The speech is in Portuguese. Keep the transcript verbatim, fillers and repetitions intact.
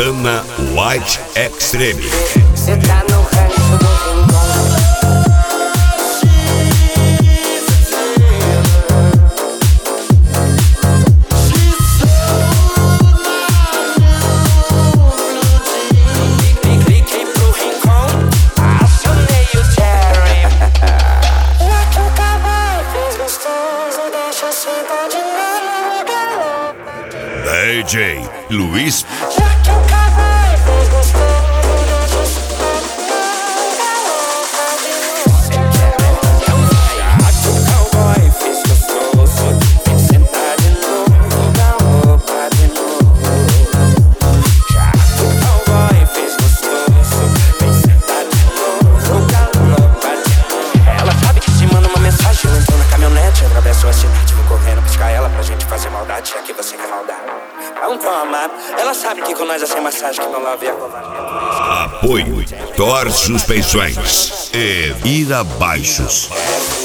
Dana White Extreme. Cê tá no rancho do rincão. Cliquei pro rincão, acionei o Jerry. Já que o cavalo fez gostoso, deixa eu sentar de novo. D J Luiz. Já que o cavalo fez gostoso, deixa eu sentar de novo. Já que o cowboy fez gostoso, vem sentar de novo, galopa de novo. Já que o cowboy fez gostoso, vem sentar de novo, galopa de novo. Ela sabe que se manda uma mensagem, eu entro na caminhonete, atravesso a cidade, vou correndo buscar ela pra gente fazer maldade, já que você quer maldade. Não tão amado, ela sabe que com nós é sem massagem, que não lave a covarde. Apoio Thor Suspensões e Ira Baixos.